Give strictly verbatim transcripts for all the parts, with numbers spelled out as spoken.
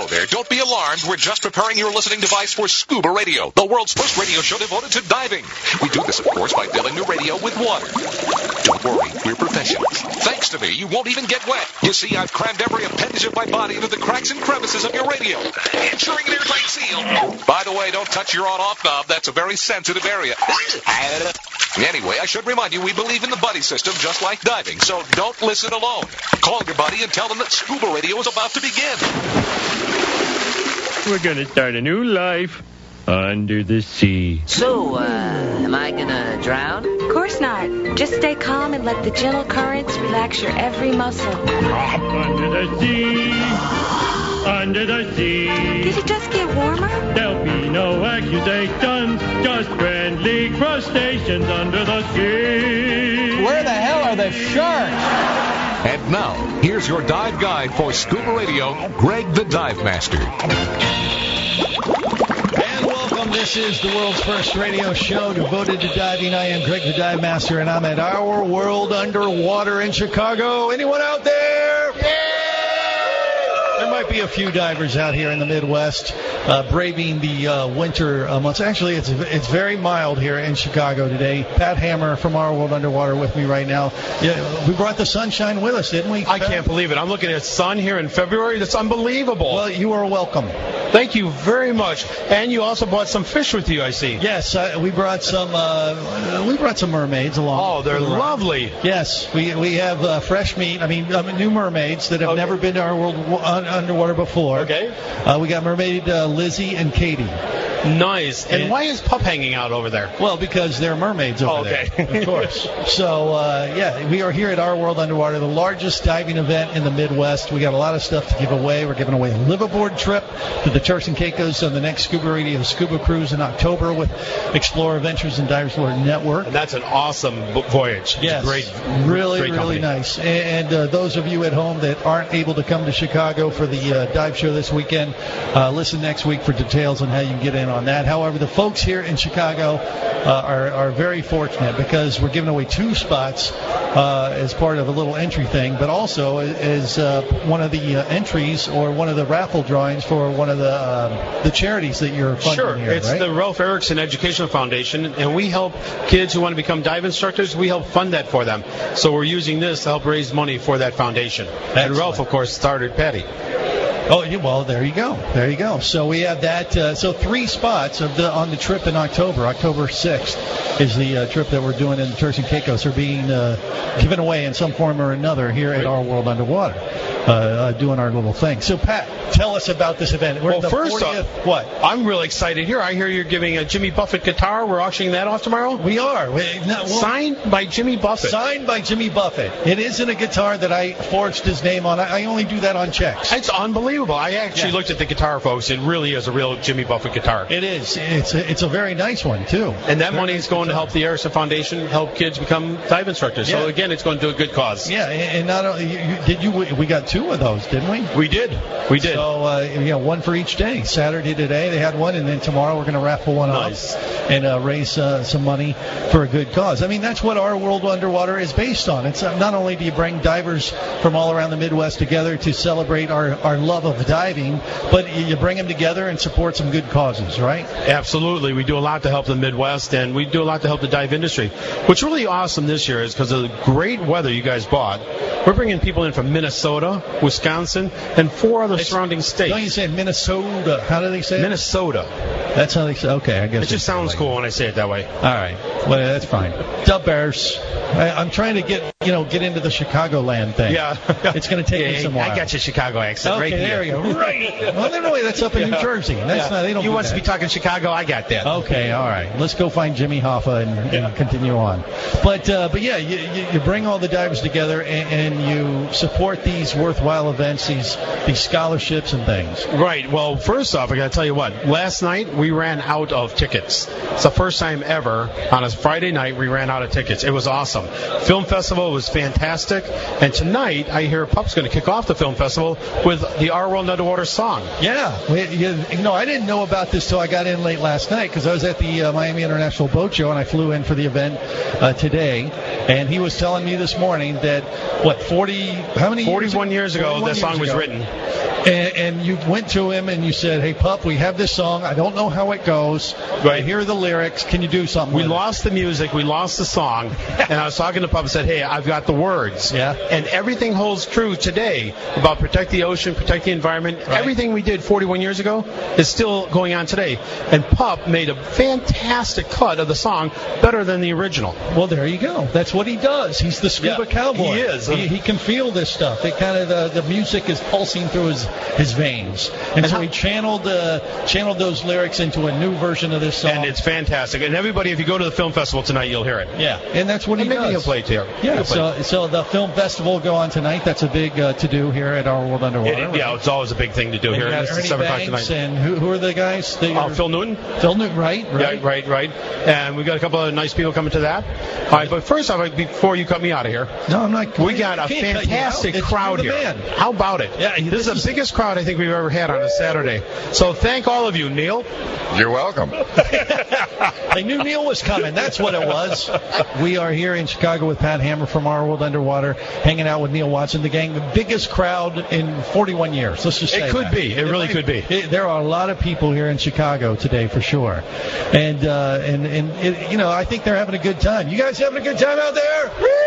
Hello there. Don't be alarmed. We're just preparing your listening device for Scuba Radio, the world's first radio show devoted to diving. We do this, of course, by filling your radio with water. Don't worry, we're professionals. Thanks to me, you won't even get wet. You see, I've crammed every appendage of my body into the cracks and crevices of your radio, ensuring an airtight seal. By the way, don't touch your on-off knob. That's a very sensitive area. Anyway, I should remind you, we believe in the buddy system just like diving, so don't listen alone. Call your buddy and tell them that Scuba Radio is about to begin. We're going to start a new life under the sea. So, uh, am I gonna drown? Of course not. Just stay calm and let the gentle currents relax your every muscle. Under the sea, under the sea. Did it just get warmer? There'll be no accusations, just friendly crustaceans under the sea. Where the hell are the sharks? And now, here's your dive guide for Scuba Radio, Greg the Dive Master. And welcome. This is the world's first radio show devoted to diving. I am Greg the Dive Master, and I'm at Our World Underwater in Chicago. Anyone out there? Yeah! There might be a few divers out here in the Midwest uh, braving the uh, winter uh, months. Actually, it's it's very mild here in Chicago today. Pat Hammer from Our World Underwater with me right now. Yeah, we brought the sunshine with us, didn't we? I Pat? can't believe it. I'm looking at sun here in February. That's unbelievable. Well, you are welcome. Thank you very much. And you also brought some fish with you, I see. Yes, uh, we brought some. Uh, we brought some mermaids along. Oh, they're the lovely. Yes, we we have uh, fresh meat. I mean, um, new mermaids that have Okay. never been to Our World uh, Underwater before. Okay. Uh, we got mermaid uh, Lizzie and Katie. Nice. And And- why is Pup hanging out over there? Well, because they're mermaids over Oh, okay. there, of course. So, uh, yeah, we are here at Our World Underwater, the largest diving event in the Midwest. We got a lot of stuff to give away. We're giving away a liveaboard trip to the Turks and Caicos on the next Scuba Radio Scuba Cruise in October with Explorer Ventures and Divers World Network. And that's an awesome bo- voyage. It's Yes, great. really, great really company. nice. And, and uh, those of you at home that aren't able to come to Chicago for the uh, dive show this weekend, uh, listen next week for details on how you can get in on that. However, the folks here in Chicago uh, are, are very fortunate because we're giving away two spots uh, as part of a little entry thing, but also as uh, one of the uh, entries or one of the raffle drawings for one of the uh, the charities that you're funding Sure. here, It's right? the Ralph Erickson Educational Foundation, and we help kids who want to become dive instructors. We help fund that for them. So we're using this to help raise money for that foundation. And Excellent. Ralph, of course, started Patty. Oh, yeah, well, there you go. There you go. So we have that. Uh, so three spots of the on the trip in October. October sixth is the uh, trip that we're doing in the Turks and Caicos. Are being uh, given away in some form or another here at Our World Underwater, uh, uh, doing our little thing. So, Pat, tell us about this event. We're Well, at the first fortieth, off, what? I'm really excited here. I hear you're giving a Jimmy Buffett guitar. We're auctioning that off tomorrow. We are. We, no, well, Signed by Jimmy Buffett. signed by Jimmy Buffett. It isn't a guitar that I forged his name on. I, I only do that on checks. It's unbelievable. I actually Yeah. looked at the guitar, folks. It really is a real Jimmy Buffett guitar. It is. It's a, it's a very nice one, too. And that money is going to help the Erickson Foundation help kids become dive instructors. So Yeah. again, it's going to do a good cause. Yeah, and and not only you, you, did you we got two of those, didn't we? We did. We did. So uh, you know, one for each day. Saturday today they had one, and then tomorrow we're going to raffle one Nice. off and uh, raise uh, some money for a good cause. I mean, that's what Our World Underwater is based on. It's uh, not only do you bring divers from all around the Midwest together to celebrate our, our love of diving, but you, you bring them together and support some good causes, right? Absolutely. We do a lot to help the Midwest, and we do a lot to help the dive industry. What's really awesome this year is because of the great weather you guys bought, we're bringing people in from Minnesota, Wisconsin, and four other surrounding states. Don't you say Minnesota? How do they say it? Minnesota. That's how they say. Okay, I guess It just sounds cool when I say it that way. All right. Well, that's fine. Dub Bears. I, I'm trying to get you know get into the Chicagoland thing. Yeah. It's going to take me some while. I got your Chicago accent Okay, right here. there you go. Right. Well, no, no, wait, that's up in New Jersey. That's Yeah. not. They don't. You do want to that. be talking Chicago? I got that. Okay, all right. Let's go find Jimmy Hoffa and, and continue on. But uh, but yeah, you, you, you bring all the divers together and, and you support these worthwhile events, these these scholarships and things. Right. Well, first off, I got to tell you what. Last night we ran out of tickets. It's the first time ever on a Friday night we ran out of tickets. It was awesome. Film festival was fantastic, and tonight I hear Pup's going to kick off the film festival with the Our World Underwater song. Yeah, we, you, you know, I didn't know about this till I got in late last night because I was at the uh, Miami International Boat Show and I flew in for the event uh, today. And he was telling me this morning that what forty, how many? forty-one years, years ago, forty-one the song years was ago. written. And, and you went to him and you said, "Hey, Pup, we have this song. I don't know how it goes. Right. Here are the lyrics. Can you do something?" We with it?" lost the music, we lost the song, and I was talking to Pup and said, "Hey, I've got the words." Yeah. And everything holds true today about protect the ocean, protect the environment. Right. Everything we did forty-one years ago is still going on today. And Pup made a fantastic cut of the song, better than the original. Well, there you go. That's what he does. He's the scuba Yeah, cowboy. he is. He, he can feel this stuff. It kind of the, the music is pulsing through his, his veins, and, And so how- he channeled uh, channeled those lyrics into a new version of this song. And it's fantastic. And everybody, if you go to the film festival tonight, you'll hear it. yeah, and that's what And he maybe does. he'll play it here. Yeah, He'll play so so the film festival will go on tonight. That's a big uh, to do here at Our World Underwater. It- yeah, it's always a big thing to do And here. you got It's Ernie seven o'clock Banks tonight. and who, who are the guys? They Uh, are- Phil Newton. Phil Newton, right? Right. Yeah, right, right. And we've got a couple of nice people coming to that. All right, but first off, before you cut me out of here, No, I'm not. we got I a can't cut you fantastic out. It's crowd you're the here. man. How about it? Yeah, this, this is the is- biggest crowd I think we've ever had on a Saturday. So thank all of you, Neil. You're welcome. They knew Neil was coming. That's what it was. We are here in Chicago with Pat Hammer from Our World Underwater, hanging out with Neil Watson, the gang. The biggest crowd in forty-one years. Let's just say It could that. be. It really could be. It, there are a lot of people here in Chicago today, for sure. And uh, and and it, you know, I think they're having a good time. You guys having a good time out there?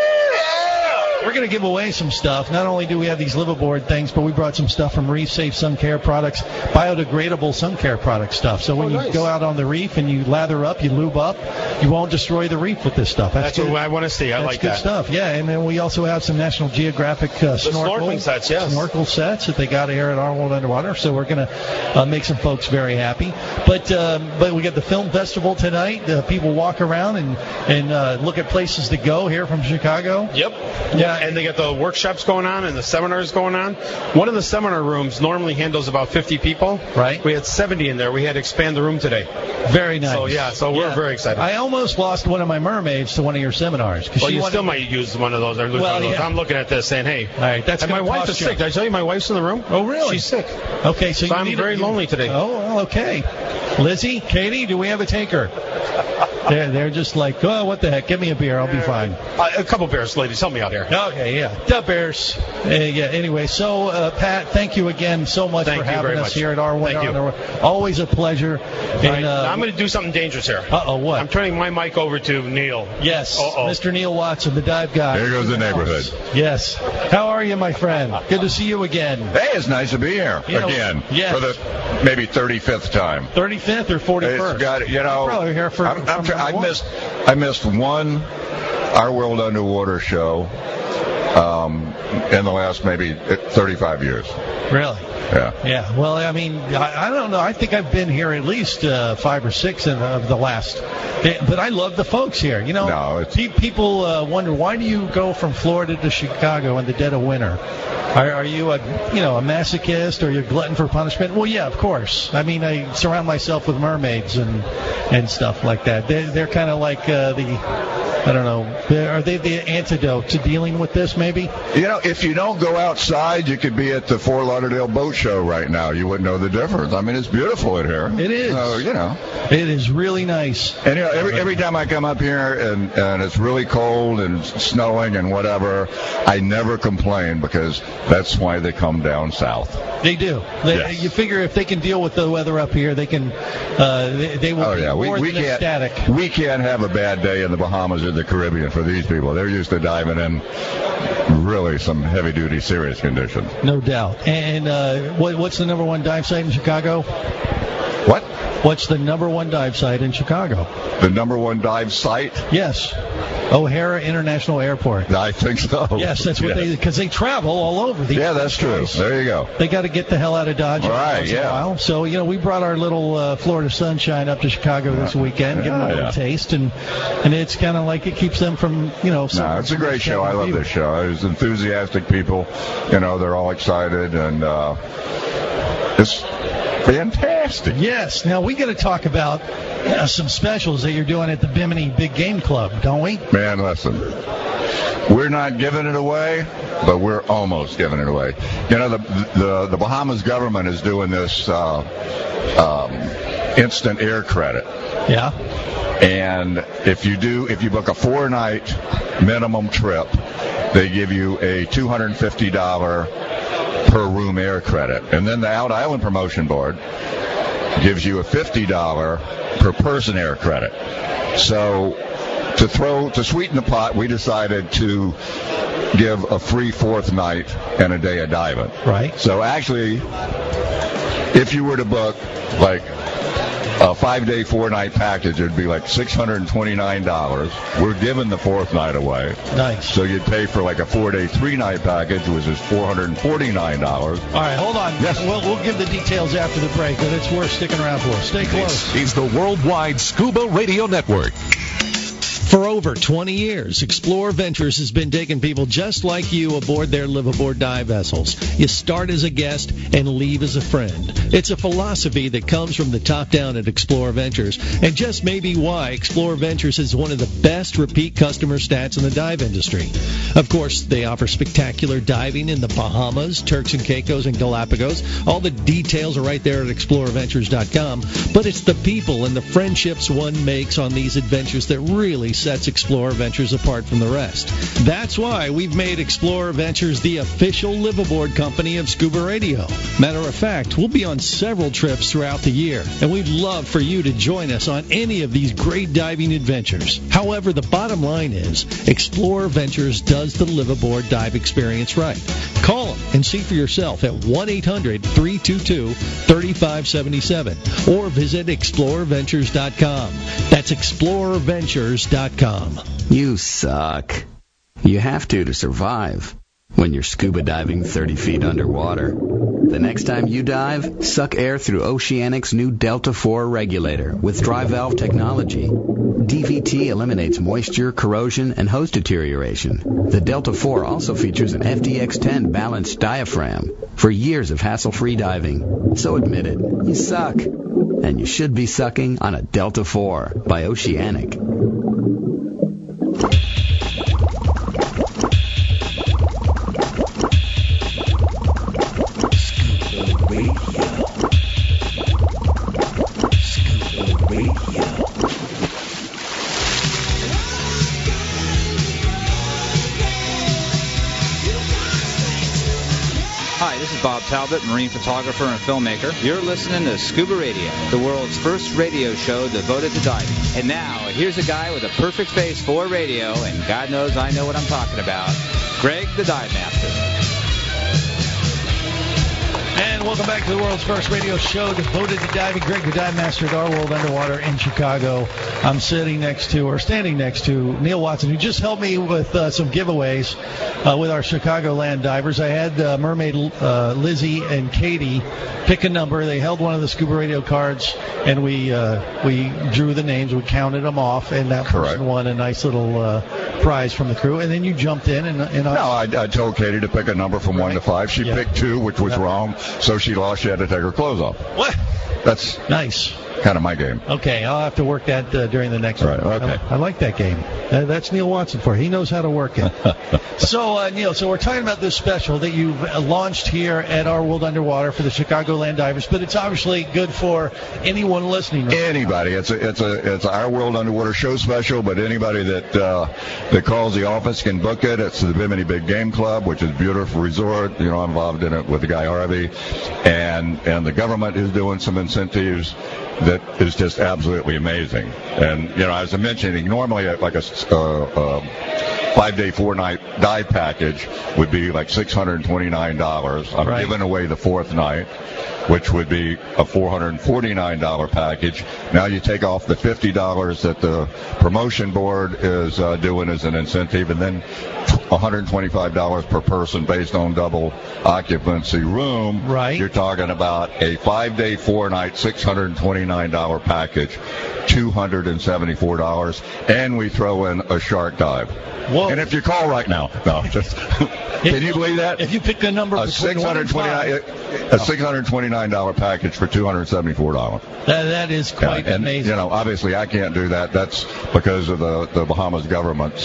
We're going to give away some stuff. Not only do we have these liveaboard things, but we brought some stuff from Reef Safe Sun Care products, biodegradable sun care product stuff. So when Oh, you nice. go out on the reef and you lather up, you lube up, you won't destroy the reef with this stuff. That's good. what I want to see. I That's like good that. stuff. Yeah, and then we also have some National Geographic uh, snorkel snorkeling sets, yes. snorkel sets that they got here at Our World Underwater. So we're going to uh, make some folks very happy. But um, but we got the film festival tonight. Uh, people walk around and and uh, look at places to go here from Chicago. Yep. Yeah. And they got the workshops going on and the seminars going on. One of the seminar rooms normally handles about fifty people. Right. We had seventy in there. We had to expand the room today. Very nice. So, yeah, so we're very excited. I almost lost one of my mermaids to one of your seminars. 'cause Well, she you wanted- still might use one of those or lose Well, one of those. yeah. I'm looking at this saying, hey. All right, that's and my gonna wife cost is you. sick. Did I tell you my wife's in the room? Oh, really? She's sick. Okay, so, So you I'm need very a, you- lonely today. Oh, well, okay. Lizzie, Katie, do we have a taker? They're, they're just like, oh, what the heck? Give me a beer. I'll be fine. Uh, a couple bears, ladies. Help me out here. Okay, yeah. The Bears. Uh, yeah, anyway, so, uh, Pat, thank you again so much Thank for you having very us much. here at R one. Thank you. Always a pleasure. All And, right, uh, now I'm going to do something dangerous here. Uh-oh, what? I'm turning my mic over to Neil. Yes, Uh-oh. Mister Neil Watson, the dive guy. There goes the neighborhood. Yes. How are you, my friend? Good to see you again. Hey, it's nice to be here You know, again yes. for the maybe thirty-fifth time. thirty-fifth or forty-first? It's got you know. Probably here for. I'm, I'm, from I now on. missed I missed one Our World Underwater show um, in the last maybe thirty-five years. Really? Yeah. Yeah. Well, I mean, I, I don't know. I think I've been here at least uh, five or six of, of the last. But I love the folks here. You know, No, it's- pe- people uh, wonder why do you go from Florida to Chicago in the dead of winter? Are, are you a you know a masochist or you're a glutton for punishment? Well, yeah, of course. I mean, I surround myself with mermaids and and stuff like that. They're, they're kind of like uh, the. I don't know. They're- Are they the antidote to dealing with this, maybe? You know, if you don't go outside, you could be at the Fort Lauderdale Boat Show right now. You wouldn't know the difference. I mean, it's beautiful in here. It is. So, you know. It is really nice. And you know, every every time I come up here and and it's really cold and it's snowing and whatever, I never complain because that's why they come down south. They do. They, Yes. You figure if they can deal with the weather up here, they can. Uh, they, they will Oh be yeah, we more we than can't ecstatic. we can't have a bad day in the Bahamas or the Caribbean for these people. They're used to diving in really some heavy duty serious conditions. No doubt. And uh, what, what's the number one dive site in Chicago? What? What's the number one dive site in Chicago? The number one dive site? Yes, O'Hara International Airport. I think so. Yes, that's what they because they travel all over. These Yeah, that's true. guys. There you go. They got to get the hell out of Dodge every Right, once in a yeah. while. So, you know, we brought our little uh, Florida sunshine up to Chicago this weekend, give them a Yeah, little yeah. taste, and and it's kind of like it keeps them from, you know. No, it's a great show. I love this show. There's enthusiastic people. You know, they're all excited, and uh, it's fantastic. Yes. Now we got to talk about uh, some specials that you're doing at the Bimini Big Game Club, don't we? Man, listen, we're not giving it away, but we're almost giving it away. You know, the the, the Bahamas government is doing this uh, um, instant air credit. Yeah. And if you do, if you book a four-night minimum trip, they give you a two hundred fifty dollars per room air credit. And then the Out Island Promotion Board gives you a fifty dollars per person air credit. So to throw to sweeten the pot, we decided to give a free fourth night and a day of diving. Right. So actually, if you were to book like a five-day, four-night package, it would be like six hundred twenty-nine dollars. We're giving the fourth night away. Nice. So you'd pay for like a four-day, three-night package, which is four hundred forty-nine dollars. All right, hold on. Yes. We'll, we'll give the details after the break, but it's worth sticking around for. Stay close. This is the Worldwide Scuba Radio Network. For over twenty years, Explorer Ventures has been taking people just like you aboard their liveaboard dive vessels. You start as a guest and leave as a friend. It's a philosophy that comes from the top down at Explorer Ventures, and just maybe why Explorer Ventures is one of the best repeat customer stats in the dive industry. Of course, they offer spectacular diving in the Bahamas, Turks and Caicos, and Galapagos. All the details are right there at explorer ventures dot com, but it's the people and the friendships one makes on these adventures that really sets Explorer Ventures apart from the rest. That's why we've made Explorer Ventures the official liveaboard company of Scuba Radio. Matter of fact, we'll be on several trips throughout the year, and we'd love for you to join us on any of these great diving adventures. However, the bottom line is, Explorer Ventures does the liveaboard dive experience right. Call them and see for yourself at one eight hundred three two two three five seven seven or visit explorer ventures dot com. That's explorer ventures dot com. You suck. You have to to survive when you're scuba diving thirty feet underwater. The next time you dive, suck air through Oceanic's new Delta four regulator with dry valve technology. D V T eliminates moisture, corrosion, and hose deterioration. The Delta four also features an F D X ten balanced diaphragm for years of hassle-free diving. So admit it, you suck. And you should be sucking on a Delta four by Oceanic. Hi, this is Bob Talbot, marine photographer and filmmaker. You're listening to Scuba Radio, the world's first radio show devoted to diving. And now, here's a guy with a perfect face for radio, and God knows I know what I'm talking about, Greg the Dive Master. And welcome back to the world's first radio show devoted to diving. Greg the Dive Master at Our World Underwater in Chicago. I'm sitting next to, or standing next to, Neil Watson, who just helped me with uh, some giveaways uh, with our Chicagoland divers. I had uh, Mermaid uh, Lizzie and Katie pick a number. They held one of the Scuba Radio cards, and we uh, we drew the names. We counted them off, and that Correct. person won a nice little uh, prize from the crew. And then you jumped in, and, and I... No, I, I told Katie to pick a number from one to five. She Yeah. picked two, which was Yeah. wrong, so she lost. She had to take her clothes off. What? That's Nice. kind of my game. Okay, I'll have to work that uh, during the next Right, one. okay. I, I like that game. Uh, that's Neil Watson for you. He knows how to work it. so, uh, Neil, so we're talking about this special that you've uh, launched here at Our World Underwater for the Chicagoland divers, but it's obviously good for anyone listening. Right? Anybody. It's a it's a it's Our World Underwater show special, but anybody that uh, that calls the office can book it. It's the Bimini Big Game Club, which is a beautiful resort. You know, I'm involved in it with the guy Harvey, and and the government is doing some incentives that is just absolutely amazing. And you know, as I mentioned, normally like a uh, uh, five-day, four-night dive package would be like six hundred twenty-nine dollars. I'm Right. giving away the fourth night, which would be a four hundred forty-nine dollars package. Now you take off the fifty dollars that the promotion board is uh, doing as an incentive, and then one hundred twenty-five dollars per person based on double occupancy room. Right. You're talking about a five-day, four-night, six hundred twenty-nine dollars package, two hundred seventy-four dollars, and we throw in a shark dive. Whoa. And if you call right now, no, just can you believe that? If you pick the number A between six one and hundred twenty-nine five, a six hundred twenty-nine dollars package for two hundred seventy-four dollars. that, that is quite and, amazing. you know, obviously I can't do that. That's because of the, the Bahamas government's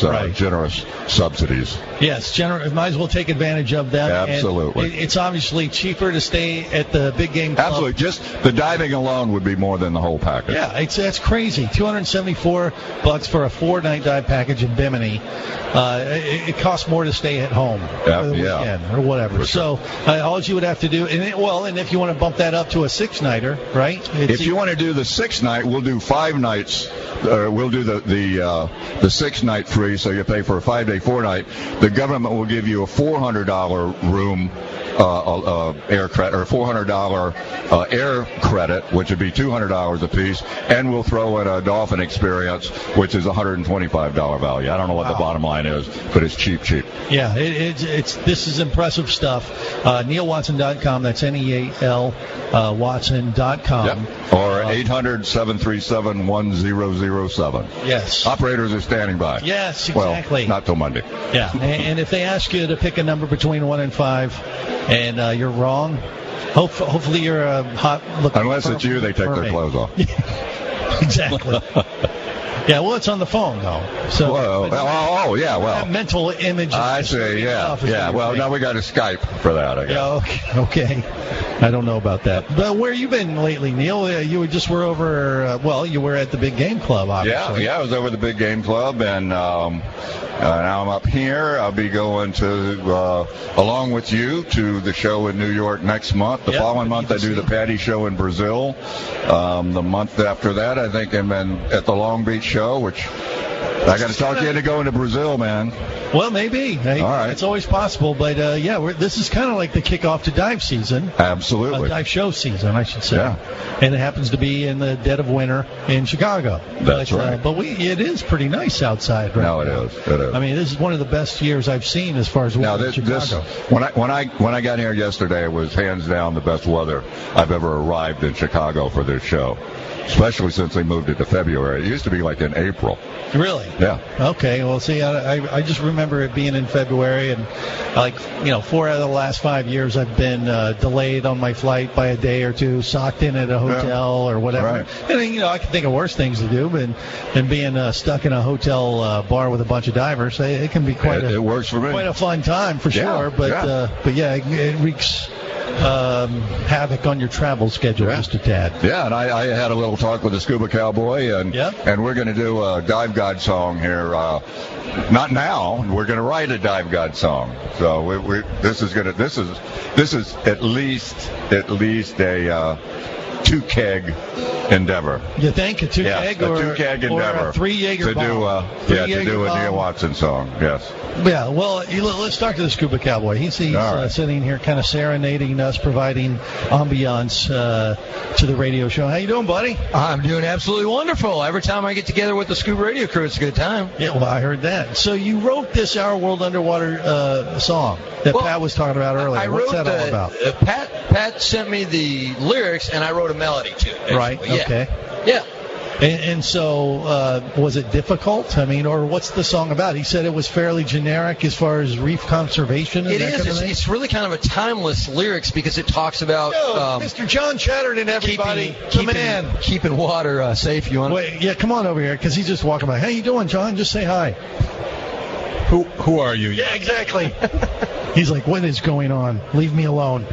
generous, uh, Right. generous subsidies. Yes, gener- might as well take advantage of them. Absolutely. And it, it's obviously cheaper to stay at the big game club. Absolutely. Just the diving alone would be more than the whole package. Yeah, it's that's crazy. two hundred seventy-four bucks for a four-night dive package in Bimini. Uh, it, it costs more to stay at home Yeah, for the yeah. weekend or whatever. So uh, all you would have to do, and it, well, and if you want to bump that up to a six-nighter, right? It's If you want to do the six night, we'll do five nights. Uh, we'll do the the uh, the six night free, so you pay for a five day, four night. The government will give you a four hundred dollar room uh, uh, air credit, or four hundred dollar uh, air credit, which would be two hundred dollars a piece, and we'll throw in a dolphin experience, which is a one hundred twenty-five dollar value. I don't know what Wow. the bottom line is, but it's cheap, cheap. Yeah, it, it's it's this is impressive stuff. Uh, Neil Watson dot com. That's N E A L uh, Watson dot com. Yep. Or eight hundred, seven three seven, one zero zero seven. Yes. Operators are standing by. Yes, exactly. Well, not till Monday. Yeah, and, and if they ask you to pick a number between one and five, and uh, you're wrong, hope, hopefully you're a hot looking. Unless it's you, they take their mermaid. clothes off. Exactly. Yeah, well, it's on the phone though. So. Whoa. but- Oh, oh, yeah, well. That mental image. I is see, disturbing yeah. enough, is Yeah, what well, you're now saying. we got to Skype for that, I guess. Yeah, okay. okay. I don't know about that. But where you been lately, Neil? Uh, you just were over, uh, well, you were at the Big Game Club, Yeah, obviously. yeah, I was over at the Big Game Club, and um, uh, now I'm up here. I'll be going to, uh, along with you, to the show in New York next month. The Yep, following month, I do the Patty Show in Brazil. Um, the month after that, I think I'm in, at the Long Beach Show, which I got to talk you into going to Brazil, man. Well, maybe. Hey, All right. It's always possible. But, uh, yeah, we're, this is kind of like the kickoff to dive season. Absolutely. Uh, dive show season, I should say. Yeah. And it happens to be in the dead of winter in Chicago. That's but, right. Uh, but we, it is pretty nice outside right No, it now. is. It is. I mean, this is one of the best years I've seen as far as Now, weather in this, Chicago. this when I when I when I got here yesterday, it was hands down the best weather I've ever arrived in Chicago for this show, especially since they moved it to February. It used to be like in April. Really? Yeah. Okay. Well, see, I, I, I just remember it being in February, and like you know, four out of the last five years, I've been uh, delayed on my flight by a day or two, socked in at a hotel or whatever. Right. And you know, I can think of worse things to do, but and being uh, stuck in a hotel uh, bar with a bunch of divers, it, it can be quite It, a it works for me. quite a fun time for Yeah, sure. But yeah. uh, but yeah, it, it wreaks um, havoc on your travel schedule Yeah. just a tad. Yeah, and I, I had a little talk with the Scuba Cowboy, and Yeah. and we're going to do a Dive God song here. Uh, not now. We're going to write a Dive God song. So we, we this is going to this is this is at least at least a uh, two keg endeavor. You think a two Yeah, keg a or two keg or endeavor a three Jaeger to bomb? do uh, Three yeah to Jaeger do a bomb. Neil Watson song. Yes. Yeah, well, you- let's talk to the Scuba Cowboy. He's, he's All right. uh, sitting here kind of serenading us, providing ambiance uh, to the radio show. How you doing, buddy? I'm doing absolutely wonderful. Every time I get together with the Scuba Radio crew, it's a good time. Yeah, well, I heard that. So you wrote this Our World Underwater uh, song that Well, Pat was talking about earlier. I What's wrote that all the, about? uh, Pat Pat sent me the lyrics, and I wrote a melody to it. basically. Right, Yeah. okay. Yeah. And, and so, uh, was it difficult? I mean, or what's the song about? He said it was fairly generic as far as reef conservation and It that is. kind of It's, thing? it's really kind of a timeless lyrics because it talks about Yo, um, Mister John Chatterton, everybody. keeping, the keeping, man. keeping water uh, safe. You want? Wait, yeah, come on over here, because he's just walking by. How you doing, John? Just say hi. Who who are you? Yeah, exactly. He's like, what is going on? Leave me alone.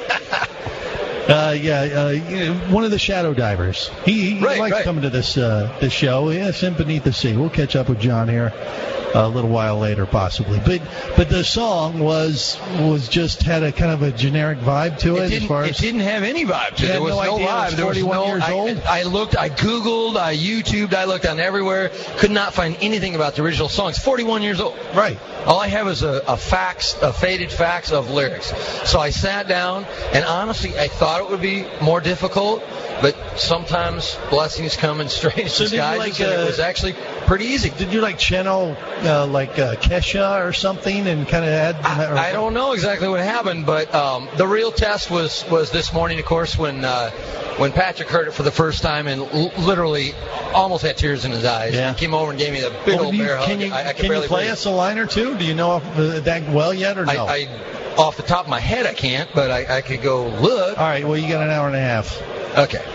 Uh, yeah, uh, you know, one of the shadow divers. He, he Right, likes right. coming to this uh, this show. Yes, in Beneath the Sea. We'll catch up with John here a little while later, possibly. But but the song was was just had a kind of a generic vibe to it, It as didn't, far it as didn't have any vibe to You it. had There was no no, idea it was vibe. There was forty-one no. years I, old? I looked. I Googled. I YouTubed. I looked on everywhere. Could not find anything about the original song. It's forty-one years old. right. All I have is a, a fax, a faded fax of lyrics. So I sat down, and honestly, I thought it would be more difficult, but sometimes blessings come in strange So did you disguises, like, and uh, it was actually pretty easy. Did you like channel uh, like uh, Kesha or something and kind of add? or- I don't know exactly what happened, but um, the real test was, was this morning, of course, when uh, when Patrick heard it for the first time and l- literally almost had tears in his eyes. Yeah. He came over and gave me the big Well, old do you- bear hug. Can you, I, I could can you barely play breathe. us a line or two? Do you know off, uh, that well yet or no? I, I, off the top of my head, I can't, but I, I could go look. All right. Well, you got an hour and a half. Okay.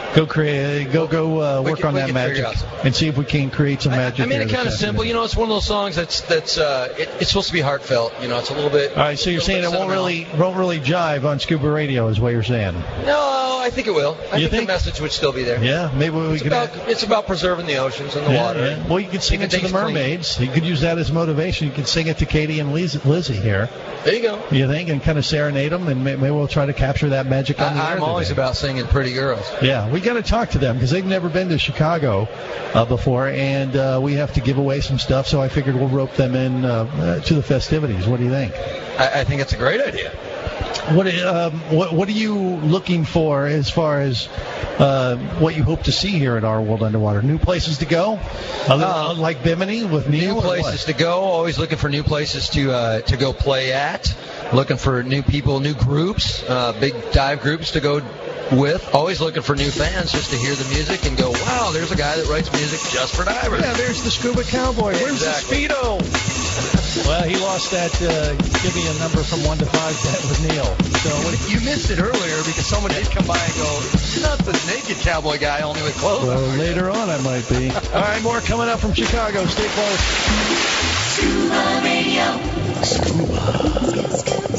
go create, go go uh, work can- on we that can magic figure out something. and see if we can create some magic. I made there it this kind of simple. afternoon. You know, it's one of those songs that's that's uh, it, it's supposed to be heartfelt. You know, it's a little bit. All right, so you're saying it won't really won't really jive on Scuba Radio, is what you're saying? No, I think it will. I You think, think? the message would still be there. Yeah, maybe we It's could. about it's about preserving the oceans and the Yeah, water. yeah. Well, you could sing Keeping it to the things clean. mermaids. You could use that as motivation. You could sing it to Katie and Liz- Lizzie here. There you go. You think, and kind of serenade them, and may- maybe we'll try to capture that magic on the I, air I'm always today. about singing pretty girls. Yeah, we got to talk to them because they've never been to Chicago uh, before, and uh, we have to give away some stuff. So I figured we'll rope them in uh, uh, to the festivities. What do you think? I, I think it's a great idea. What, um, what what are you looking for as far as uh, what you hope to see here at Our World Underwater? New places to go, Other, Uh, like Bimini with Neil. New or places to go. Always looking for new places to uh, to go play at. Looking for new people, new groups, uh, big dive groups to go with. Always looking for new fans just to hear the music and go, wow, there's a guy that writes music just for divers. Yeah, there's the Scuba Cowboy. Where's Exactly. the Speedo? Well, he lost that uh, give me a number from one to five bet with Neil. So Well, you missed it earlier because someone did come by and go, you're not the naked cowboy guy, only with clothes. well, later on I might be. All right, more coming up from Chicago. Stay close. Scuba Radio. Scuba.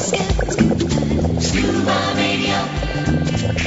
Scuba Radio.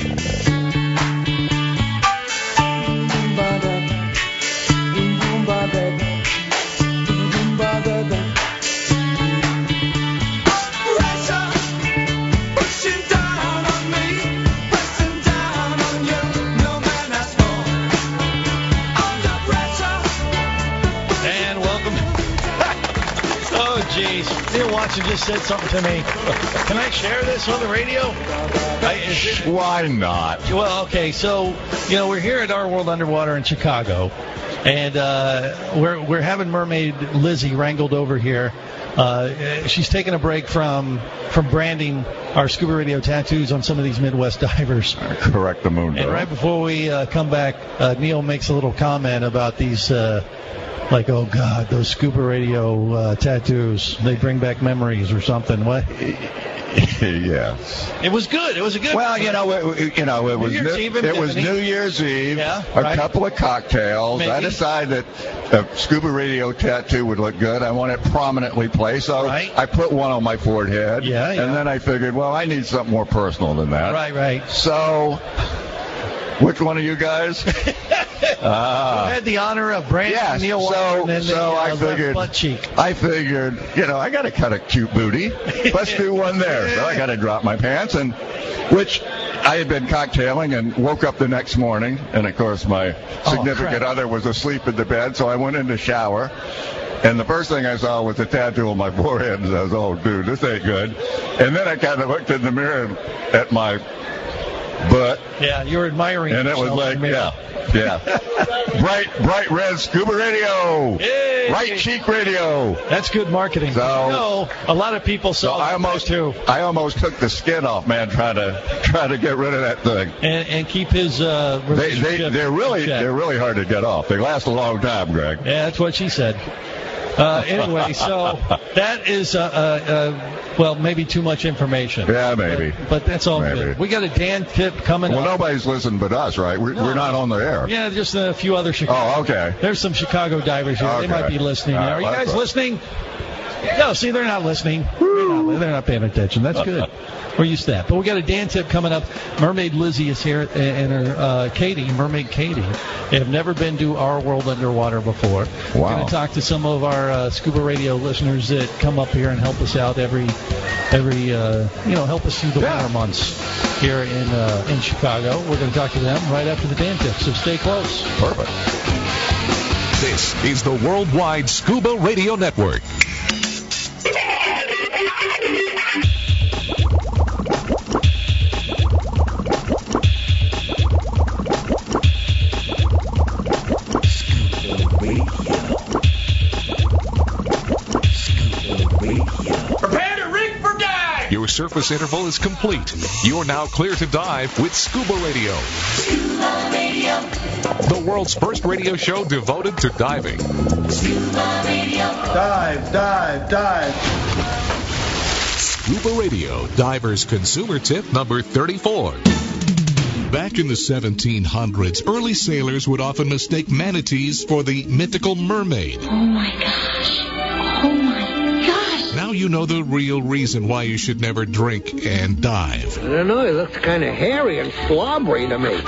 And welcome. Oh, jeez. Neil Watson just said something to me. Can I share this on the radio? I, is it, Why not? well, okay. So, you know, we're here at Our World Underwater in Chicago, and uh, we're we're having Mermaid Lizzie wrangled over here. Uh, she's taking a break from from branding our Scuba Radio tattoos on some of these Midwest divers. Correct the moon. And right before we uh, come back, uh, Neil makes a little comment about these, uh, like, oh, God, those Scuba Radio uh, tattoos. They bring back memories or something. What? Yes. It was good. It was a good. Well, you know, it, you know, it was New Year's New, Eve in it was Bimini. New Year's Eve. Yeah, a right. couple of cocktails. I Maybe. decided that a Scuba Radio tattoo would look good. I want it prominently placed, so Right. I put one on my forehead. Yeah, yeah. And then I figured, well, I need something more personal than that. Right, right. So, which one of you guys? Ah. I had the honor of branding Yes, Neil so, Watson and then so the uh, I left figured, butt cheek. I figured, you know, I got to cut a cute booty. Let's do one there. So I got to drop my pants, and which I had been cocktailing and woke up the next morning, and of course my significant crap. other was asleep in the bed, so I went in the shower. And the first thing I saw was a tattoo on my forehead, and I was, oh, dude, this ain't good. And then I kind of looked in the mirror at my butt, Yeah, you were admiring. and it was yourself like, in the mirror. yeah, yeah. bright, bright red Scuba Radio. Yay! Right cheek radio. That's good marketing. So- no, a lot of people So saw I that almost, too, I almost took the skin off, man, trying to try to get rid of that thing. and and keep his uh, They, they, relationship they're really, in check. they're really hard to get off. They last a long time, Greg. Yeah, that's what she said. Uh, anyway, so that is, uh, uh, uh, well, maybe too much information. Yeah, maybe. But, but that's all Maybe. good. We got a Dan tip coming Well, up. nobody's listening but us, right? We're, No. we're not on the air. Yeah, just a few other Chicago. Oh, okay. There's some Chicago divers here. They Okay. might be listening. All right, Are you well, guys that's listening? No, see, they're not listening. They're not, they're not paying attention. That's good. We're used to that. But we got a Dan tip coming up. Mermaid Lizzie is here, and her uh, Katie, Mermaid Katie. They have never been to Our World Underwater before. We're Wow. going to talk to some of our uh, Scuba Radio listeners that come up here and help us out every, every uh, you know, help us through the Yeah. winter months here in uh, in Chicago. We're going to talk to them right after the Dan tip. So stay close. Perfect. This is the Worldwide Scuba Radio Network. Prepare to rig for dive! Your surface interval is complete. You're now clear to dive with Scuba Radio, Scuba Radio. the world's first radio show devoted to diving. Scuba Radio. Dive, dive, dive. Scuba Radio, Diver's Consumer Tip number thirty-four. Back in the seventeen hundreds, early sailors would often mistake manatees for the mythical mermaid. Oh my gosh. Oh my gosh. Now you know the real reason why you should never drink and dive. I don't know, he looks kind of hairy and slobbery to me.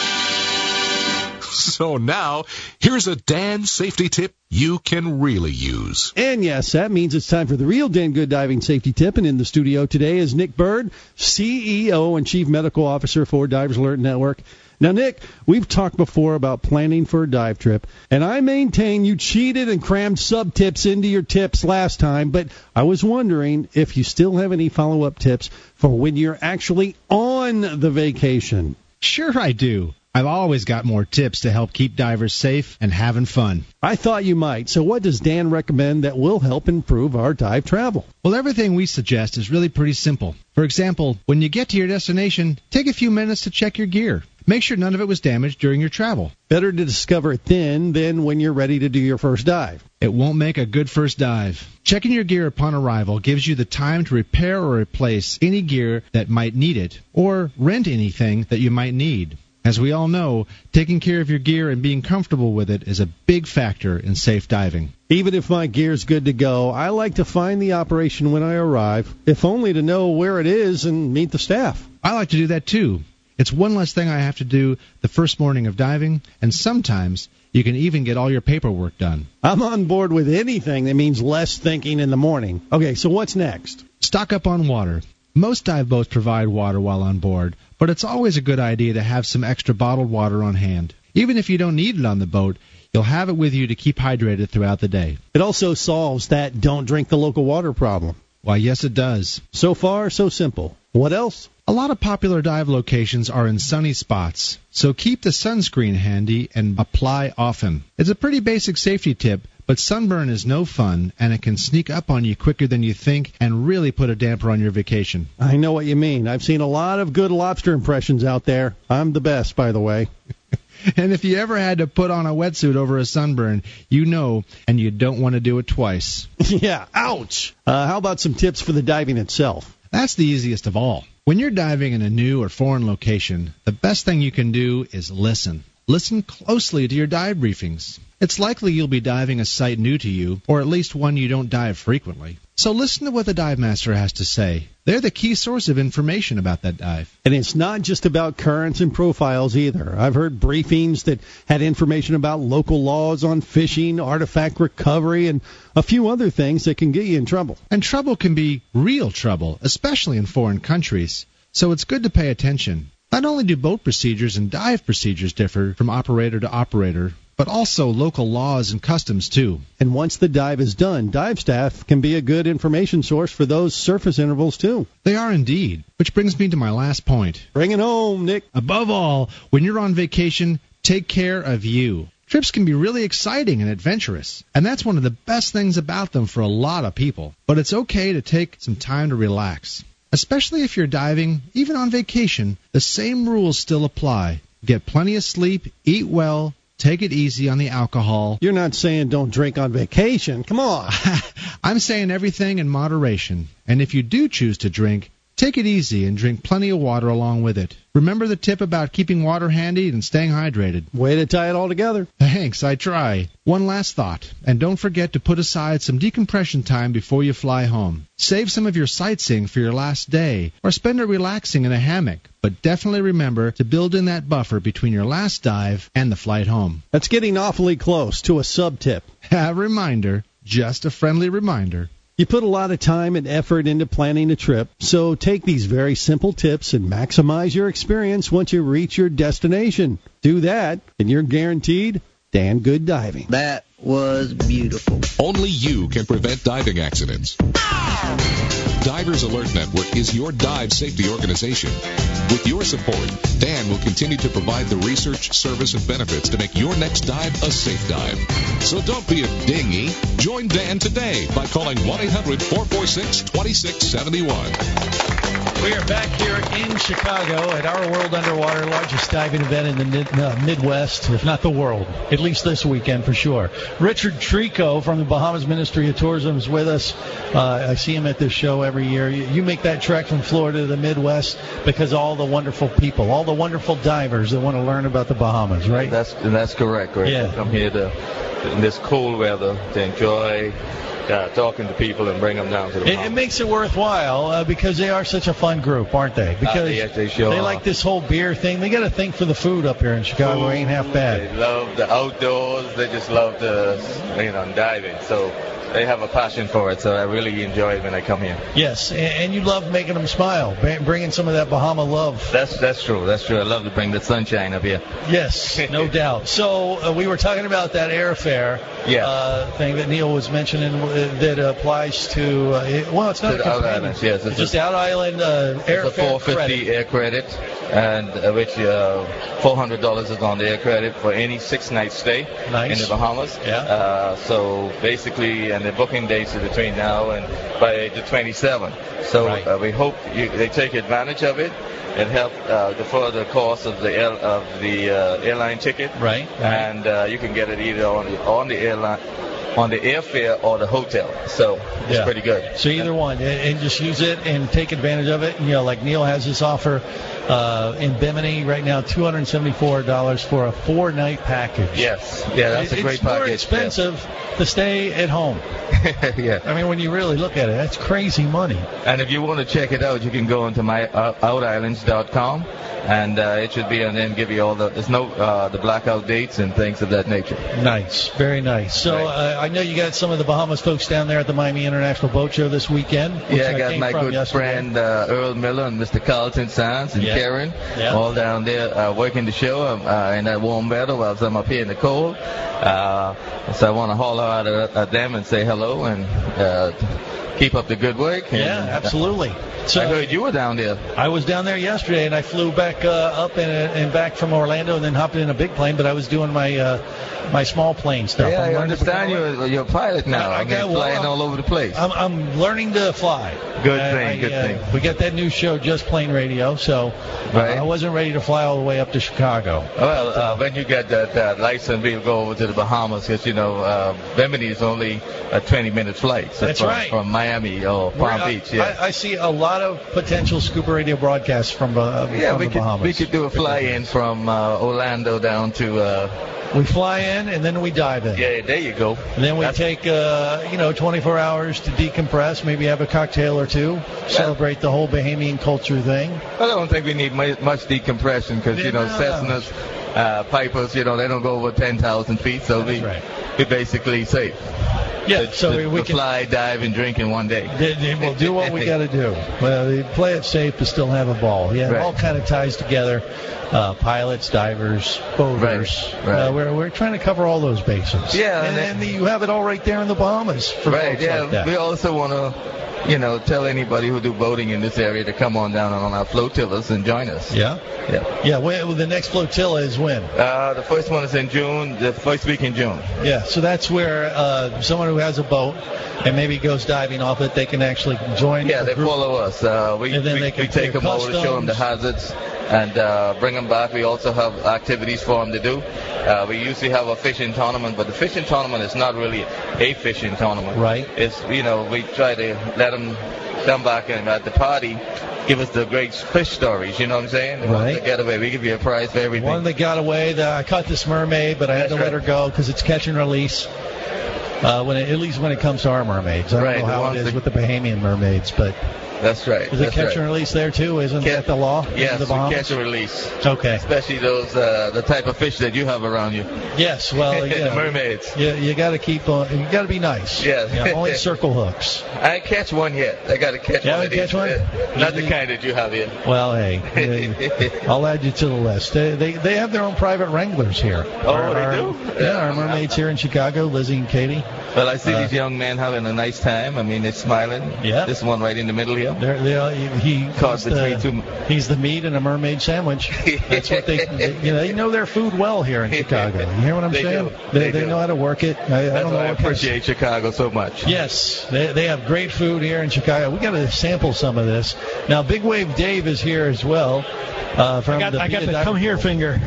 So now, here's a Dan safety tip you can really use. And yes, that means it's time for the real Dan Good Diving Safety Tip. And in the studio today is Nick Bird, C E O and Chief Medical Officer for Divers Alert Network. Now, Nick, we've talked before about planning for a dive trip, and I maintain you cheated and crammed sub-tips into your tips last time, but I was wondering if you still have any follow-up tips for when you're actually on the vacation. Sure I do. I've always got more tips to help keep divers safe and having fun. I thought you might. So what does Dan recommend that will help improve our dive travel? Well, everything we suggest is really pretty simple. For example, when you get to your destination, take a few minutes to check your gear. Make sure none of it was damaged during your travel. Better to discover it then than when you're ready to do your first dive. It won't make a good first dive. Checking your gear upon arrival gives you the time to repair or replace any gear that might need it, or rent anything that you might need. As we all know, taking care of your gear and being comfortable with it is a big factor in safe diving. Even if my gear's good to go, I like to find the operation when I arrive, if only to know where it is and meet the staff. I like to do that too. It's one less thing I have to do the first morning of diving, and sometimes you can even get all your paperwork done. I'm on board with anything that means less thinking in the morning. Okay, so what's next? Stock up on water. Most dive boats provide water while on board, but it's always a good idea to have some extra bottled water on hand. Even if you don't need it on the boat, you'll have it with you to keep hydrated throughout the day. It also solves that don't drink the local water problem. Why, yes, it does. So far, so simple. What else? A lot of popular dive locations are in sunny spots, so keep the sunscreen handy and apply often. It's a pretty basic safety tip, but sunburn is no fun, and it can sneak up on you quicker than you think and really put a damper on your vacation. I know what you mean. I've seen a lot of good lobster impressions out there. I'm the best, by the way. And if you ever had to put on a wetsuit over a sunburn, you know, and you don't want to do it twice. Yeah, ouch. Uh, how about some tips for the diving itself? That's the easiest of all. When you're diving in a new or foreign location, the best thing you can do is listen. Listen closely to your dive briefings. It's likely you'll be diving a site new to you, or at least one you don't dive frequently. So listen to what the dive master has to say. They're the key source of information about that dive. And it's not just about currents and profiles either. I've heard briefings that had information about local laws on fishing, artifact recovery, and a few other things that can get you in trouble. And trouble can be real trouble, especially in foreign countries. So it's good to pay attention. Not only do boat procedures and dive procedures differ from operator to operator, but also local laws and customs, too. And once the dive is done, dive staff can be a good information source for those surface intervals, too. They are indeed, which brings me to my last point. Bring it home, Nick. Above all, when you're on vacation, take care of you. Trips can be really exciting and adventurous, and that's one of the best things about them for a lot of people. But it's okay to take some time to relax. Especially if you're diving, even on vacation, the same rules still apply. Get plenty of sleep, eat well, take it easy on the alcohol. You're not saying don't drink on vacation. Come on. I'm saying everything in moderation. And if you do choose to drink, take it easy and drink plenty of water along with it. Remember the tip about keeping water handy and staying hydrated. Way to tie it all together. Thanks, I try. One last thought, and don't forget to put aside some decompression time before you fly home. Save some of your sightseeing for your last day, or spend it relaxing in a hammock. But definitely remember to build in that buffer between your last dive and the flight home. That's getting awfully close to a sub-tip. A reminder, just a friendly reminder. You put a lot of time and effort into planning a trip, so take these very simple tips and maximize your experience once you reach your destination. Do that, and you're guaranteed damn good diving. That was beautiful. Only you can prevent diving accidents. Divers Alert Network is your dive safety organization. With your support, Dan will continue to provide the research, service, and benefits to make your next dive a safe dive. So don't be a dinghy. Join Dan today by calling one eight hundred four four six two six seven one. We are back here in Chicago at Our World Underwater, largest diving event in the mid, uh, Midwest, if not the world, at least this weekend for sure. Richard Trico from the Bahamas Ministry of Tourism is with us. Uh, I see him at this show every year. You, you make that trek from Florida to the Midwest because of all the wonderful people, all the wonderful divers that want to learn about the Bahamas, right? That's that's correct, right? Yeah. I come here to, in this cool weather to enjoy Uh, talking to people and bring them down to the It, it makes it worthwhile uh, because they are such a fun group, aren't they? Because Uh, yes, they sure they are. like this whole beer thing. They got to think for the food up here in Chicago. It ain't half bad. They love the outdoors. They just love the, you know, diving. So they have a passion for it. So I really enjoy it when I come here. Yes, and, and you love making them smile, br- bringing some of that Bahama love. That's that's true. That's true. I love to bring the sunshine up here. Yes, no doubt. So uh, we were talking about that airfare Yeah. uh, thing that Neil was mentioning uh, that applies to, uh, it, well, it's not To a the out companion. islands, yes. It's just out island uh, It's a airfare four fifty credit. air credit, and uh, which uh, four hundred dollars is on the air credit for any six-night stay Nice. in the Bahamas. Yeah. Uh, so basically, and the booking dates are between now and by the twenty-seventh. So Right. uh, we hope you, they take advantage of it and help uh, defer the cost of the air, of the uh, airline ticket. Right. And uh, you can get it either on the on the airline. On the airfare or the hotel, so it's Yeah. pretty good. So either one, and, and just use it and take advantage of it. You know, like Neil has this offer uh, in Bimini right now, two hundred seventy-four dollars for a four-night package. Yes, yeah, that's It- a great it's more package. expensive to stay at home. yeah. I mean, when you really look at it, that's crazy money. And if you want to check it out, you can go into my uh, out islands dot com, and uh, it should be on there and give you all the there's no uh, the blackout dates and things of that nature. Nice, very nice. So uh, I know you got some of the Bahamas folks down there at the Miami International Boat Show this weekend. which Yeah, I got came my from good yesterday. friend uh, Earl Miller and Mister Carlton Sands and Yeah. Karen, Yeah. all down there uh, working the show uh, in that warm weather while I'm up here in the cold. Uh, so I want to holler out at, at them and say hello and uh, keep up the good work. And, Yeah, absolutely. So I heard you were down there. I was down there yesterday, and I flew back uh, up and, and back from Orlando, and then hopped in a big plane. But I was doing my uh, my small plane stuff. Yeah, I'm I learning to understand become a- you're, you're a pilot now. I- I I mean, got- well, flying I'm- all over the place. I'm, I'm learning to fly. Good I- thing, I, good uh, thing. We got that new show, Just Plane Radio, so uh, Right. I wasn't ready to fly all the way up to Chicago. Well, uh, when you get that, that license, we'll go over to the Bahamas because, you know, uh, Bimini is only a twenty-minute flight. So That's from, right. From Miami or Palm We're- I- Beach, yeah. I, I see a lot of potential scuba radio broadcasts from, uh, yeah, from we the could, Bahamas. we could do a fly-in from uh, Orlando down to... Uh, We fly in, and then we dive in. yeah, there you go. And then we That's- take, uh, you know, twenty-four hours to decompress, maybe have a cocktail or two, celebrate the whole Bahamian culture thing. I don't think we need mu- much decompression because, you know, No. Cessnas, uh, Pipers, you know, they don't go over ten thousand feet, so we, right. we're basically safe. Yeah, to, so to, we to can fly, dive, and drink in one day. They- they- We'll do what we got to do. Well, they play it safe, but still have a ball. Yeah, it Right. all kind of ties together. Uh, pilots, divers, boaters. Right, right. Uh, we're we're trying to cover all those bases. Yeah, and, and and you have it all right there in the Bahamas for Right, folks yeah. like that. We also want to, you know, tell anybody who do boating in this area to come on down on our flotillas and join us. Yeah. Yeah. Yeah. Well, the next flotilla is when? Uh, the first one is in June, the first week in June. Yeah, so that's where uh, someone who has a boat and maybe goes diving off it, they can actually join. Yeah, the they group. follow us. Uh, we And then we, they can we take clear them over to show them the hazards and uh, bring them back. We also have activities for them to do. Uh, we usually have a fishing tournament, but the fishing tournament is not really a fishing tournament. Right. It's, you know, we try to let them come back and at the party give us the great fish stories. You know what I'm saying? The ones Right. that get away. We give you a prize for everything. One that got away, the, I caught this mermaid, but I had That's to let right. her go because it's catch and release. Uh, when it, at least when it comes to our mermaids, I don't Right, know the how it ones is that- with the Bahamian mermaids, but That's right. is it That's catch right. and release there too? Isn't Ca- that the law? in Yes, the we Bahamas? catch and release. Okay. Especially those uh, the type of fish that you have around you. Yes. Well, you the know, mermaids. you, you got to keep on. You got to be nice. Yes. You know, only circle hooks. I ain't catch one yet. I got to catch You one. haven't of these. catch one? Uh, Not the kind that you have here. Well, hey, uh, I'll add you to the list. They, they they have their own private wranglers here. Oh, Our- they our- do? Yeah, our mermaids here in Chicago, Lizzie and Katie. Well, I see Uh, these young men having a nice time. I mean, they're smiling. Yeah. This one right in the middle here. deal. They're, they, he Cause he's between the, two. He's the meat and a mermaid sandwich. That's what they, they you know. They know their food well here in Chicago. You hear what I'm They saying? do. They, They they do. know how to work it. I, I That's don't know why I what kind of- appreciate Chicago so much. Yes, they, they have great food here in Chicago. We got to sample some of this. Now, Big Wave Dave is here as well. Uh, from I got, the I got Via the Diver- come here finger.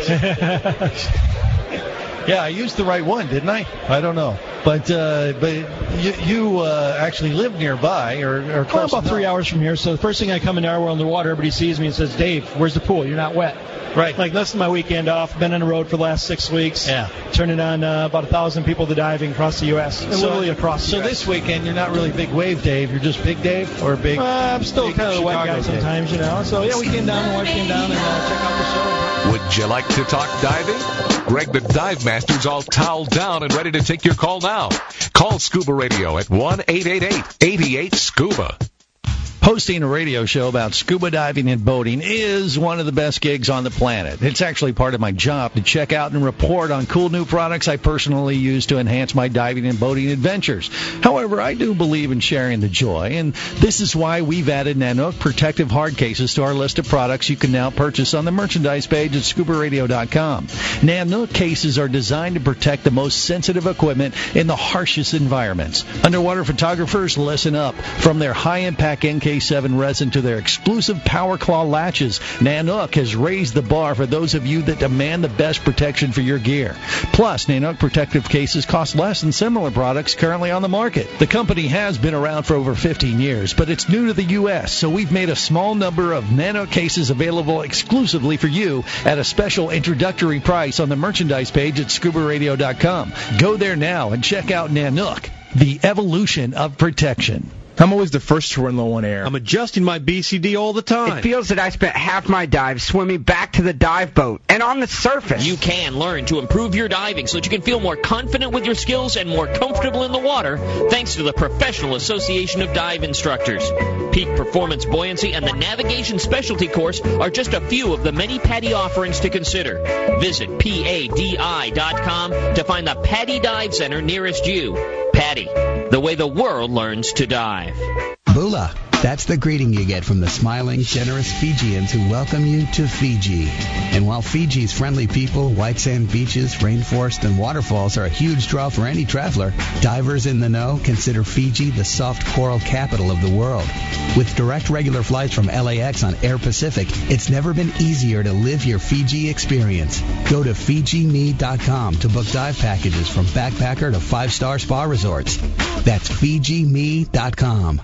Yeah, I used the right one, didn't I? I don't know, but uh, but you, you uh, actually live nearby or, or Well, close about enough. three hours from here. So the first thing I come into our world underwater, everybody sees me and says, "Dave, where's the pool? You're not wet." Right. Like, this is my weekend off. Been on the road for the last six weeks. Yeah. Turning on uh, about a thousand people to diving across the U S And So- literally across the So U S this weekend you're not really Big Wave Dave. You're just Big Dave or Big. Uh, I'm still Big kind of the wet Chicago guy Dave. sometimes, you know. So yeah, we came down, the wife came down, and uh, check out the show. Would you like to talk diving? Greg the Dive Master's all toweled down and ready to take your call now. Call Scuba Radio at one eight eight eight, eight eight, SCUBA. Hosting a radio show about scuba diving and boating is one of the best gigs on the planet. It's actually part of my job to check out and report on cool new products I personally use to enhance my diving and boating adventures. However, I do believe in sharing the joy, and this is why we've added Nanook protective hard cases to our list of products you can now purchase on the merchandise page at scuba radio dot com. Nanook cases are designed to protect the most sensitive equipment in the harshest environments. Underwater photographers, listen up. From their high-impact N K seven resin to their exclusive Power Claw latches, Nanook has raised the bar for those of you that demand the best protection for your gear. Plus, Nanook protective cases cost less than similar products currently on the market. The company has been around for over fifteen years, but it's new to the U S, so we've made a small number of Nanook cases available exclusively for you at a special introductory price on the merchandise page at scuba radio dot com. Go there now and check out Nanook, the evolution of protection. I'm always the first to run low on air. I'm adjusting my B C D all the time. It feels that I spent half my dive swimming back to the dive boat and on the surface. You can learn to improve your diving so that you can feel more confident with your skills and more comfortable in the water thanks to the Professional Association of Dive Instructors. Peak Performance Buoyancy and the Navigation Specialty Course are just a few of the many PADI offerings to consider. Visit P A D I dot com to find the PADI Dive Center nearest you. PADI, the way the world learns to dive. Bula. That's the greeting you get from the smiling, generous Fijians who welcome you to Fiji. And while Fiji's friendly people, white sand beaches, rainforest, and waterfalls are a huge draw for any traveler, divers in the know consider Fiji the soft coral capital of the world. With direct regular flights from L A X on Air Pacific, it's never been easier to live your Fiji experience. Go to Fiji Me dot com to book dive packages from backpacker to five-star spa resorts. That's Fiji Me dot com.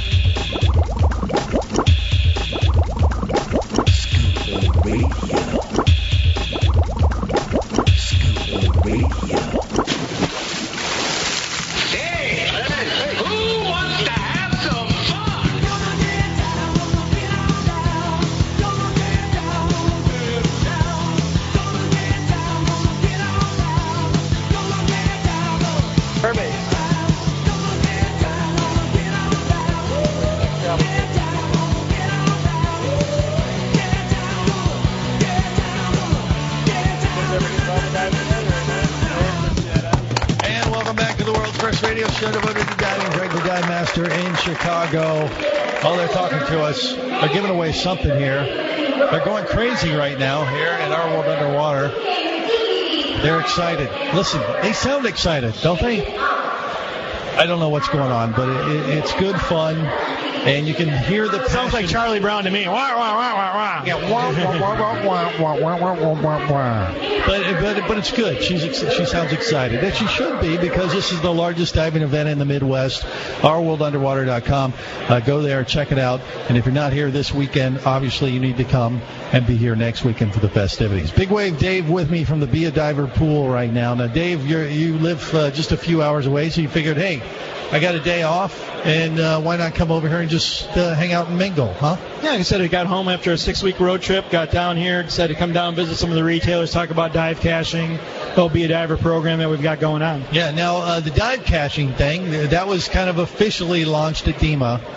Scuba Radio. Scuba Radio. Hey, who wants to have some fun? Mermaid. And welcome back to the world's first radio show devoted to diving. Greg the Dive Master in Chicago. Oh, they're talking to us. They're giving away something here. They're going crazy right now here at Our World Underwater. They're excited. Listen, they sound excited, don't they? I don't know what's going on, but it, it, it's good fun, and you can hear the passion. Sounds like Charlie Brown to me. Wah, wah, wah, wah, wah. Yeah, wah, wah, wah, wah, wah, wah, wah, wah, wah, wah. But, but but it's good. She's ex- she sounds excited, and she should be, because this is the largest diving event in the Midwest. our world underwater dot com. Uh, go there, check it out. And if you're not here this weekend, obviously you need to come and be here next weekend for the festivities. Big Wave Dave with me from the Be a Diver pool right now. Now, Dave, you're, you live uh, just a few hours away, so you figured, hey, I got a day off, and uh, why not come over here and just uh, hang out and mingle, huh? Yeah, like I said, I got home after a six-week road trip, got down here, decided to come down and visit some of the retailers, talk about dive caching, the Be a Diver program that we've got going on. Yeah, now uh, the dive caching thing, that was kind of officially launched at D E M A.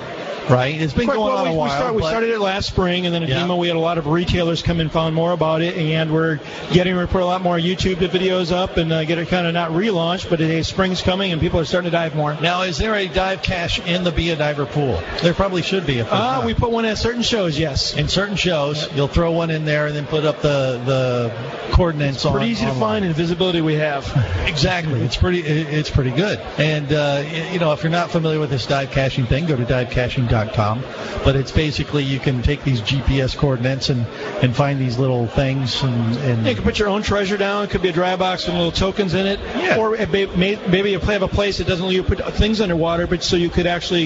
right? It's been Quite going well, on we, a we, while. start, we but- started it last spring, and then at Yeah. DEMA we had a lot of retailers come and found more about it, and we're getting to put a lot more YouTube videos up and uh, get it kind of not relaunched, but it, spring's coming and people are starting to dive more. Now, is there a dive cache in the Be a Diver pool? There probably should be. If there's Uh, not. we put one at certain shows, yes. In certain shows, you'll throw one in there and then put up the the coordinates on. Pretty easy to online. find, and the visibility we have. Exactly, it's pretty it- it's pretty good. And uh, y- you know, if you're not familiar with this dive caching thing, go to dive caching dot com. But it's basically you can take these G P S coordinates and, and find these little things and, and You can put your own treasure down. It could be a dry box with little tokens in it. Yeah. Or it may, may, maybe you have a place that doesn't let you put things underwater, but so you could actually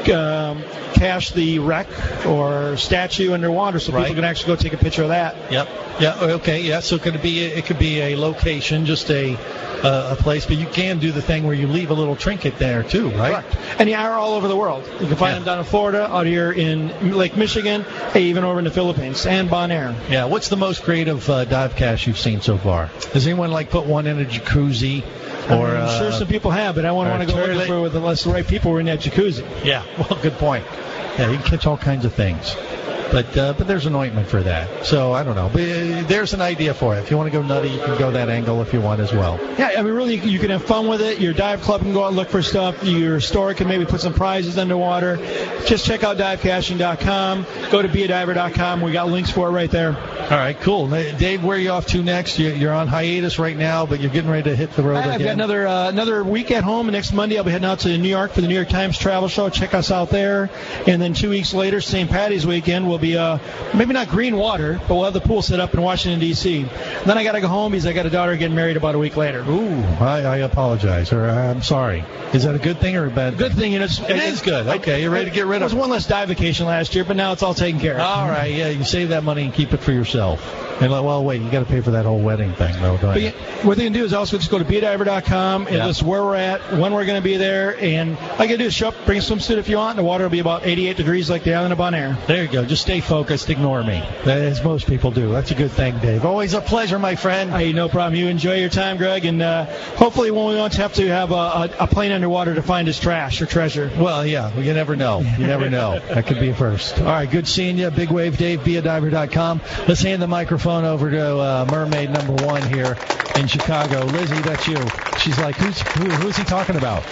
um, cache the wreck or statue underwater, so Right. people can actually go take a picture of that. Yep. Yeah. Okay. Yeah. So it could be it could be a location, just a uh, a place, but you can do the thing where you leave a little trinket there too, right? Correct. And they are all over the world. You can find them down in Florida, out here in Lake Michigan, hey, even over in the Philippines and Bonaire. Yeah. What's the most creative uh, dive cache you've seen so far? Does anyone like put one in a jacuzzi? Or I'm uh, sure some people have, but I want or to go looking toilet? for with unless the right people were in that jacuzzi. Yeah, well, good point. Yeah, you can catch all kinds of things. But uh, but there's an ointment for that. So I don't know. But uh, there's an idea for it. If you want to go nutty, you can go that angle if you want as well. Yeah, I mean, really, you can have fun with it. Your dive club can go out and look for stuff. Your store can maybe put some prizes underwater. Just check out dive caching dot com. Go to be a diver dot com. We got links for it right there. All right, cool. Now, Dave, where are you off to next? You're you're on hiatus right now, but you're getting ready to hit the road I've again. got another uh, another week at home. And next Monday, I'll be heading out to New York for the New York Times Travel Show. Check us out there. And then two weeks later, Saint Patty's weekend, we'll be uh, maybe not green water, but we'll have the pool set up in Washington, D C Then I got to go home because I got a daughter getting married about a week later. Ooh, I, I apologize, or I'm sorry. Is that a good thing or a bad Good thing? thing, you know. It's, It is good. Okay, you're ready to get rid It was of it. one less dive vacation last year, but now it's all taken care of. All right, yeah, you save that money and keep it for yourself. And like, well, wait, you got to pay for that whole wedding thing, though, don't But you? yeah, what they can do is also just go to be a diver dot com and Yeah. list where we're at, when we're going to be there, and all you got to do is show up, bring a swimsuit if you want, and the water will be about eighty-eight degrees like the island of Bonaire. There you go. Just stay focused. Ignore me, as most people do. That's a good thing, Dave. Always a pleasure, my friend. Hey, no problem. You enjoy your time, Greg, and uh, hopefully we won't have to have a, a, a plane underwater to find his trash or treasure. Well, yeah, well, you never know. You never know. That could be a first. All right, good seeing you. Big Wave Dave, be a diver dot com. Let's hand the microphone over to uh, Mermaid number one here in Chicago. Lizzie, that's you. She's like, who's who, who's he talking about?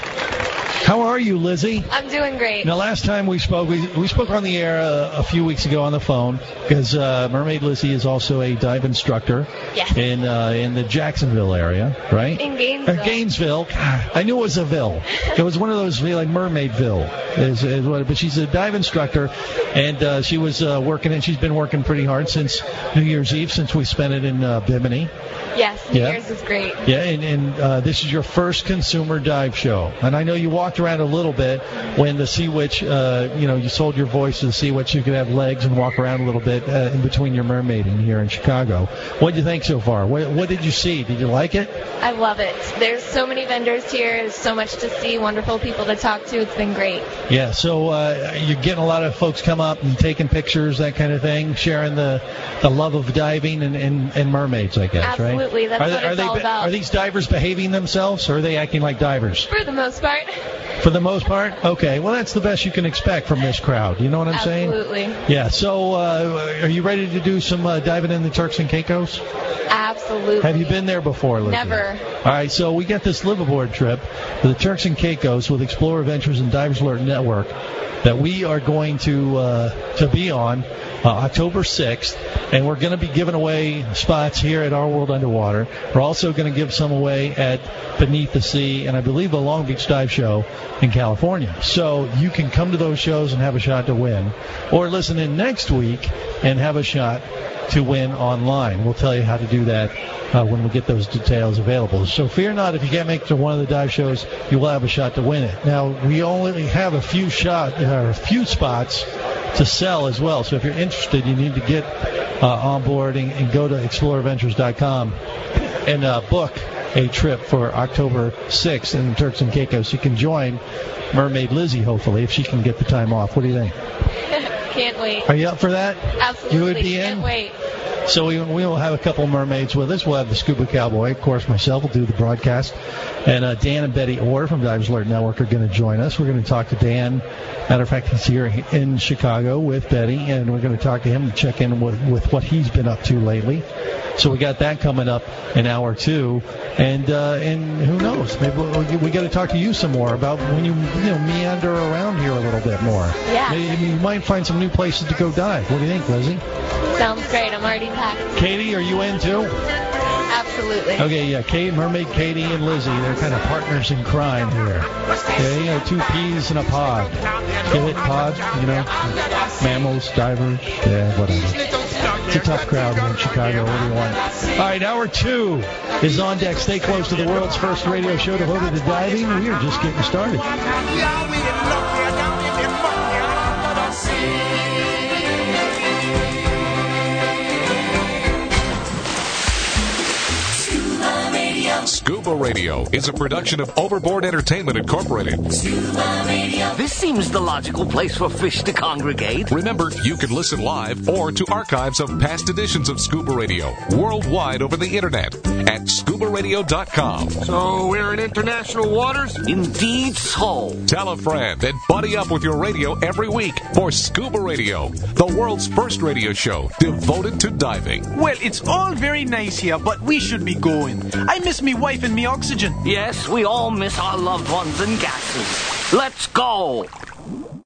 How are you, Lizzie? I'm doing great. Now, last time we spoke, we, we spoke on the air uh, a few weeks ago on the phone because uh, Mermaid Lizzie is also a dive instructor Yes. in uh, in the Jacksonville area, right? In Gainesville. Or Gainesville. I knew it was a ville. It was one of those like Mermaidville, is, is what. But she's a dive instructor, and uh, she was uh, working, and she's been working pretty hard since New Year's Eve, since we spent it in uh, Bimini. Yes, New Yeah. Year's is great. Yeah, and, and uh, this is your first consumer dive show, and I know you walked around a little bit when the Sea Witch, uh, you know, you sold your voice to the Sea Witch. You could have legs and walk around a little bit uh, in between your mermaiding here in Chicago. What do you think so far? What, what did you see? Did you like it? I love it. There's so many vendors here. There's so much to see. Wonderful people to talk to. It's been great. Yeah, so uh, you're getting a lot of folks come up and taking pictures, that kind of thing, sharing the, the love of diving and, and, and mermaids, I guess, right? Absolutely. That's are what they, are it's they, all about. Are these divers behaving themselves, or are they acting like divers? For the most part. For the most part? Okay, well, that's the best you can expect from this crowd. You know what I'm saying? Absolutely. Yeah, so uh, are you ready to do some uh, diving in the Turks and Caicos? Absolutely. Have you been there before, Lizzie? Never. All right, so we got this liveaboard trip to the Turks and Caicos with Explorer Ventures and Divers Alert Network that we are going to uh, to be on uh, October sixth, and we're going to be giving away spots here at Our World Underwater. We're also going to give some away at Beneath the Sea and I believe the Long Beach Dive Show in California. So you can come to those shows and have a shot to win, or listen in next week and have a shot to win online. We'll tell you how to do that uh, when we get those details available. So fear not, if you can't make it to one of the dive shows, you will have a shot to win it. Now, we only have a few shot, uh, a few spots to sell as well. So if you're interested, you need to get uh, on board and, and go to explorer ventures dot com and uh, book a trip for October sixth in the Turks and Caicos. You can join Mermaid Lizzie, hopefully, if she can get the time off. What do you think? Can't wait. Are you up for that? Absolutely. You would be Can't in? wait. So we we'll have a couple mermaids with us. We'll have the Scuba Cowboy, of course. Myself will do the broadcast, and uh, Dan and Betty Orr from Divers Alert Network are going to join us. We're going to talk to Dan. Matter of fact, he's here in Chicago with Betty, and we're going to talk to him and check in with, with what he's been up to lately. So we got that coming up in hour two, and uh, and who knows? Maybe we, we got to talk to you some more about when you you know meander around here a little bit more. Yeah. Maybe you might find some new places to go dive. What do you think, Lizzie? Sounds great. I'm already packed. Katie, are you in too? Absolutely. Okay, yeah, Kate, Mermaid Katie and Lizzie, they're kind of partners in crime here. Okay, you know, two peas in a pod. Get it, pod, you know, mammals, divers, yeah, whatever. It's a tough crowd here in Chicago. What do you want? All right, hour two is on deck. Stay close to the world's first radio show devoted to diving. We are just getting started. Scuba Radio is a production of Overboard Entertainment Incorporated. Scuba Radio. This seems the logical place for fish to congregate. Remember, you can listen live or to archives of past editions of Scuba Radio worldwide over the internet at scuba radio dot com. So we're in international waters? Indeed so. Tell a friend and buddy up with your radio every week for Scuba Radio, the world's first radio show devoted to diving. Well, it's all very nice here, but we should be going. I miss me wife and me oxygen. Yes, we all miss our loved ones and gases. Let's go.